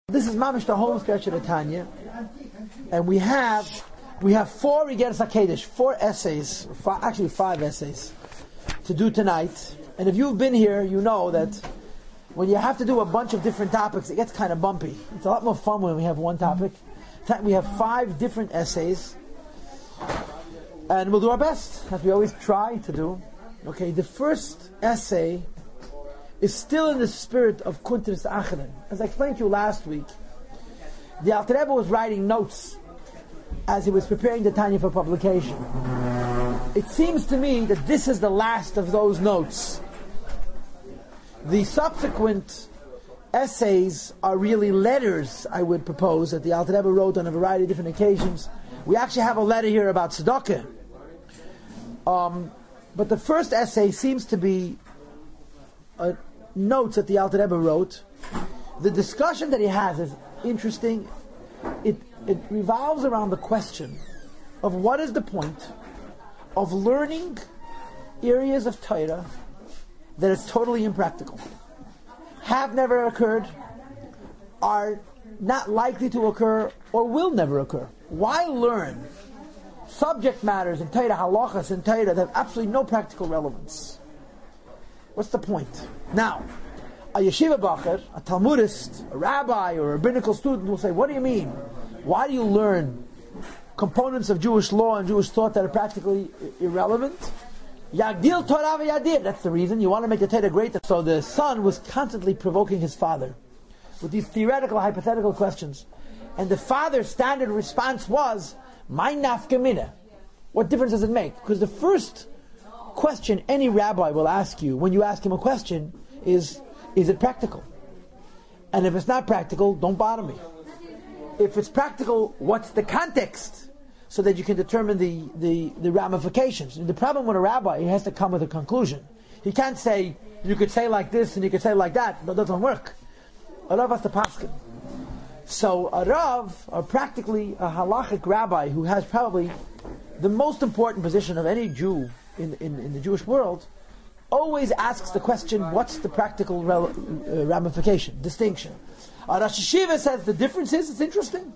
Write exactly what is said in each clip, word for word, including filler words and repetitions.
This is Mamish the home stretch of the Tanya, and we have we have four Igeres HaKodesh, four essays, five, actually five essays, to do tonight. And if you've been here, you know that when you have to do a bunch of different topics, it gets kind of bumpy. It's a lot more fun when we have one topic. We have five different essays, and we'll do our best, as we always try to do. Okay, the first essay is still in the spirit of Kuntres Acheren. As I explained to you last week, the Alter Rebbe was writing notes as he was preparing the Tanya for publication. It seems to me that this is the last of those notes. The subsequent essays are really letters, I would propose, that the Alter Rebbe wrote on a variety of different occasions. We actually have a letter here about tzedakah. Um, but the first essay seems to be uh, notes that the Alter Rebbe wrote. The discussion that he has is interesting. It, it revolves around the question of what is the point of learning areas of Torah that are totally impractical, have never occurred, are not likely to occur, or will never occur. Why learn subject matters in Torah, halachas in Torah that have absolutely no practical relevance? What's the point? Now, a yeshiva bacher, a Talmudist, a rabbi, or a rabbinical student will say, what do you mean? Why do you learn components of Jewish law and Jewish thought that are practically irrelevant? Yagdil Torah v'yadir. That's the reason. You want to make the Torah great. So the son was constantly provoking his father with these theoretical, hypothetical questions. And the father's standard response was, my nafka mina. What difference does it make? Because the first question any rabbi will ask you when you ask him a question is, is it practical? And if it's not practical, don't bother me. If it's practical, what's the context? So that you can determine the, the, the ramifications. And the problem with a rabbi, he has to come with a conclusion. He can't say, you could say like this and you could say like that. That doesn't work. A Rav has to paskin. So a Rav, or practically a halachic rabbi who has probably the most important position of any Jew in, in, in the Jewish world, always asks the question, what's the practical rel- uh, ramification, distinction? A Rosh Yeshiva says the difference is, it's interesting.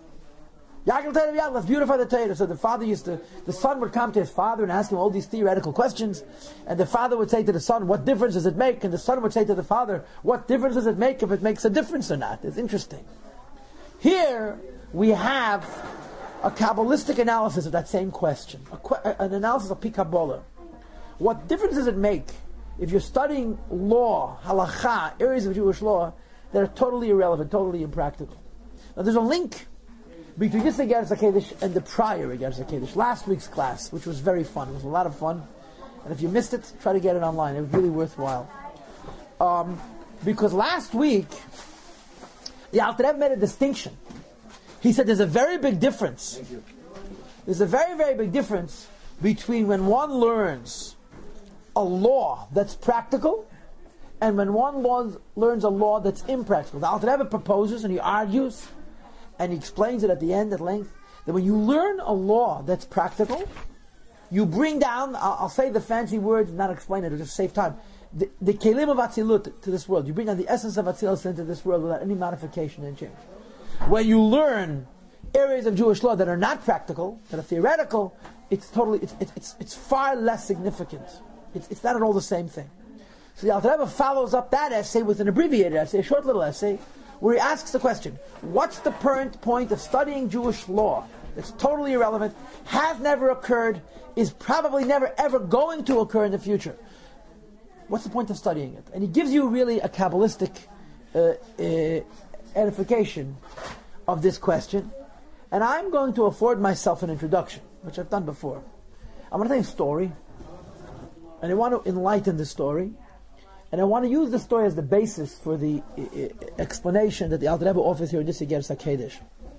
Let's beautify the Torah. So the father used to, the son would come to his father and ask him all these theoretical questions, and the father would say to the son, what difference does it make? And the son would say to the father, what difference does it make if it makes a difference or not? It's interesting. Here we have a Kabbalistic analysis of that same question, a que- an analysis of Pi Kabbalah. What difference does it make if you're studying law, halacha, areas of Jewish law that are totally irrelevant, totally impractical? Now there's a link between this Igeres HaKodesh and the prior Igeres HaKodesh, last week's class, which was very fun. It was a lot of fun. And if you missed it, try to get it online. It was really worthwhile. Um, because last week, the Alter Rebbe made a distinction. He said there's a very big difference. There's a very, very big difference between when one learns a law that's practical and when one law, learns a law that's impractical. The Alter Rebbe proposes and he argues and he explains it at the end at length, that when you learn a law that's practical, you bring down, I'll, I'll say the fancy words, not explain it, it'll just save time, the, the kelim of Atzilut to this world. You bring down the essence of Atzilus into this world without any modification and change. When you learn areas of Jewish law that are not practical, that are theoretical, it's totally, it's, it's, it's, it's far less significant. It's, it's not at all the same thing. So the Alter Rebbe follows up that essay with an abbreviated essay, a short little essay, where he asks the question, what's the current point of studying Jewish law that's totally irrelevant, has never occurred, is probably never ever going to occur in the future? What's the point of studying it? And he gives you really a Kabbalistic uh, uh, edification of this question. And I'm going to afford myself an introduction, which I've done before. I'm going to tell you a story, and I want to enlighten the story. And I want to use the story as the basis for the uh, explanation that the Alter Rebbe offers here in this Igeres HaKodesh.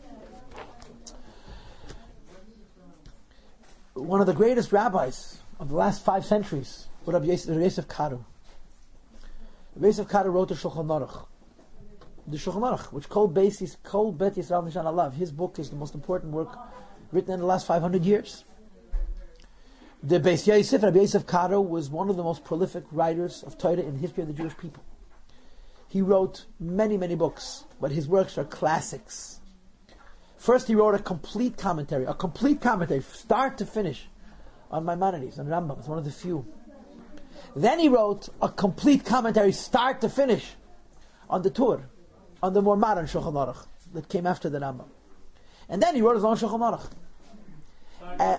One of the greatest rabbis of the last five centuries, Rabbi Yosef, Yosef Karo. Rabbi Yosef Karo wrote the Shulchan Aruch. The Shulchan Aruch, which Kol Beis Kol Bet Yisrael Nishan Alav. His book is the most important work written in the last five hundred years. The Beis Yosef, Rabbi Yosef Karo, was one of the most prolific writers of Torah in the history of the Jewish people. he wrote many, many books, but his works are classics. First, he wrote a complete commentary, a complete commentary, start to finish, on Maimonides, on Rambam. It's one of the few. Then he wrote a complete commentary, start to finish, on the Tur, on the more modern Shulchan Aruch that came after the Rambam. And then he wrote his own Shulchan Aruch. Uh,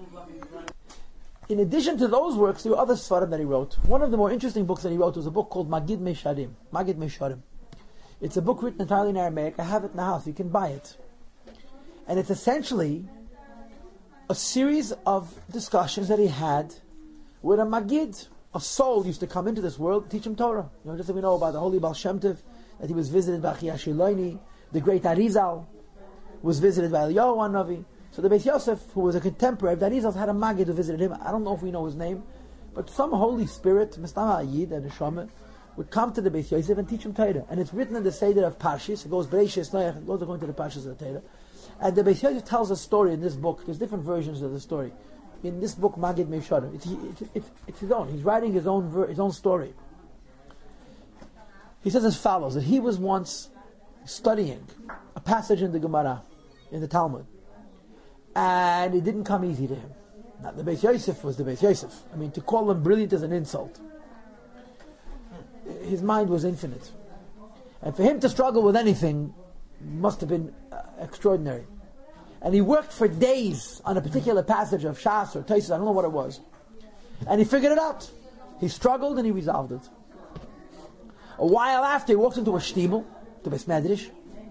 in addition to those works, there were other Sfarim that he wrote. One of the more interesting books that he wrote was a book called Magid Mesharim. Magid Mesharim. It's a book written entirely in Aramaic. I have it in the house. You can buy it. And it's essentially a series of discussions that he had with a Magid. A soul used to come into this world to teach him Torah. You know, just as we know about the holy Baal Shem Tov, that he was visited by Achia Shiloini, the great Arizal was visited by Eliyahu Hanavi. So the Beis Yosef, who was a contemporary of the Arizal, had a Magid who visited him. I don't know if we know his name, but some Holy Spirit, Mistama Ayid and Neshama, would come to the Beis Yosef and teach him Torah. And it's written in the Seder of Parshis. It goes Bereishis Noach, it goes according to the Parshas of the Torah. And the Beis Yosef tells a story in this book. There's different versions of the story. In this book, Magid Mesharim, it's, it's, it's, it's his own. He's writing his own ver- his own story. He says as follows: that he was once studying a passage in the Gemara, in the Talmud, and it didn't come easy to him. Now, the Beis Yosef was the Beis Yosef. I mean, to call him brilliant is an insult. His mind was infinite, and for him to struggle with anything must have been uh, extraordinary. And he worked for days on a particular passage of Shas or Tosfos, I don't know what it was. And he figured it out. He struggled and he resolved it. A while after, he walked into a shtibel, the Beis Medrash,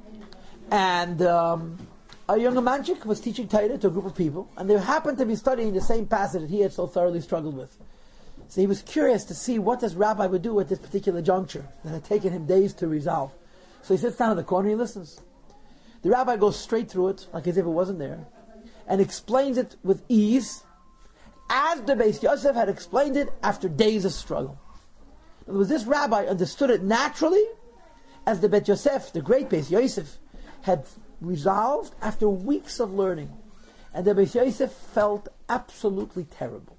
and um, a younger manchik was teaching Torah to a group of people, and they happened to be studying the same passage that he had so thoroughly struggled with. So he was curious to see what this rabbi would do at this particular juncture that had taken him days to resolve. So he sits down in the corner and he listens. The rabbi goes straight through it, like as if it wasn't there, and explains it with ease, as the Beis Yosef had explained it after days of struggle. In other words, this rabbi understood it naturally, as the Beis Yosef, the great Beis Yosef, had resolved after weeks of learning. And the Beis Yosef felt absolutely terrible.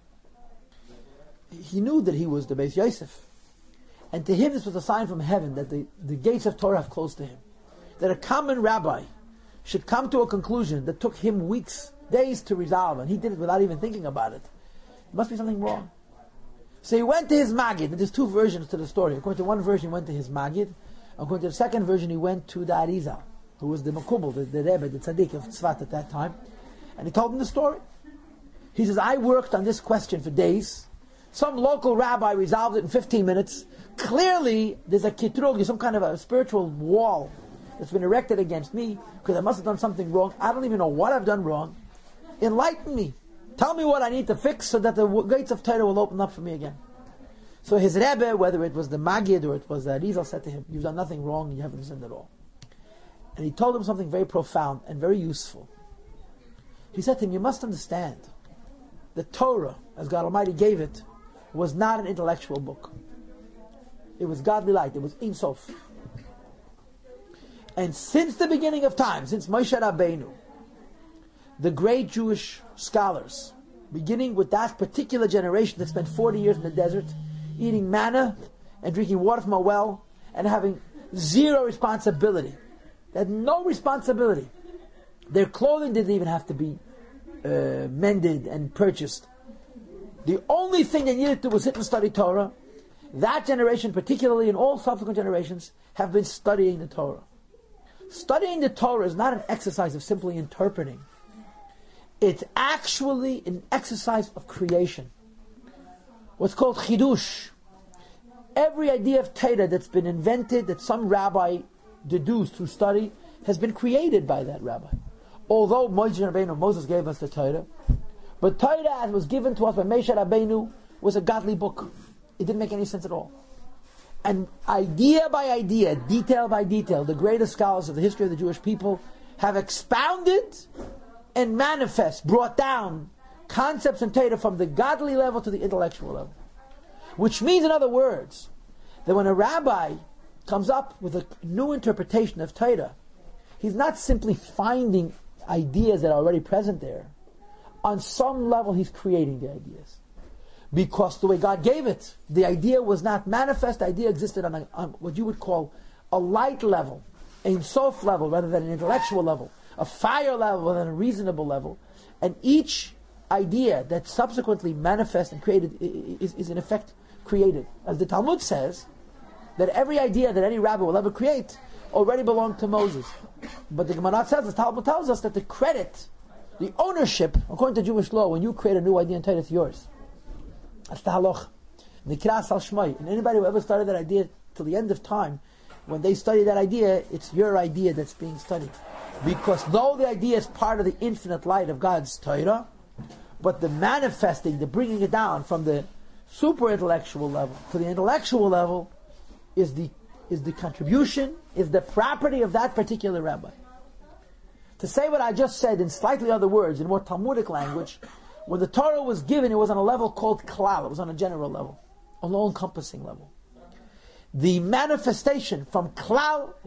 He knew that he was the Beis Yosef. And to him this was a sign from heaven that the, the gates of Torah have closed to him. That a common rabbi should come to a conclusion that took him weeks, days to resolve, and he did it without even thinking about it. There must be something wrong. So he went to his Magid, and there's two versions to the story. According to one version, he went to his Magid. According to the second version, he went to the Arizal, who was the Makubal, the, the Rebbe, the Tzaddik of Tzfat at that time. And he told him the story. He says, I worked on this question for days. Some local rabbi resolved it in fifteen minutes. Clearly, there's a kitrug, some kind of a spiritual wall that's been erected against me, because I must have done something wrong. I don't even know what I've done wrong. Enlighten me. Tell me what I need to fix so that the gates of Torah will open up for me again. So his Rebbe, whether it was the Magid or it was the Arizal, said to him, you've done nothing wrong, you haven't sinned at all. And he told him something very profound and very useful. He said to him, you must understand, the Torah, as God Almighty gave it, was not an intellectual book. It was godly light, it was Ein Sof. And since the beginning of time, since Moshe Rabbeinu, the great Jewish scholars, beginning with that particular generation that spent forty years in the desert, eating manna and drinking water from a well, and having zero responsibility. They had no responsibility. Their clothing didn't even have to be uh, mended and purchased. The only thing they needed to do was sit and study Torah. That generation, particularly, and all subsequent generations, have been studying the Torah. Studying the Torah is not an exercise of simply interpreting. It's actually an exercise of creation. What's called chidush. Every idea of Torah that's been invented, that some rabbi deduced through study, has been created by that rabbi. Although Moshe Rabbeinu, Moses gave us the Torah, but Torah, as was given to us by Moshe Rabbeinu, was a godly book. It didn't make any sense at all. And idea by idea, detail by detail, the greatest scholars of the history of the Jewish people have expounded and manifest, brought down concepts in Torah from the godly level to the intellectual level. Which means, in other words, that when a rabbi comes up with a new interpretation of Torah, he's not simply finding ideas that are already present there. On some level, he's creating the ideas. because the way God gave it, the idea was not manifest. The idea existed on, a, on what you would call a light level, a soft level, rather than an intellectual level, a fire level rather than a reasonable level. And each idea that subsequently manifests and created is, is in effect created. As the Talmud says, that every idea that any rabbi will ever create already belonged to Moses. But the Gemara says, the Talmud tells us that the credit, the ownership, according to Jewish law, when you create a new idea and tell it, it's yours. That's the halach. Nikras al shmai. And anybody who ever studied that idea till the end of time, when they study that idea, it's your idea that's being studied. Because though the idea is part of the infinite light of God's Torah, but the manifesting, the bringing it down from the super intellectual level to the intellectual level is the is the contribution, is the property of that particular rabbi. To say what I just said in slightly other words, in more Talmudic language, when the Torah was given, it was on a level called klal. It was on a general level, an all-encompassing level. The manifestation from klal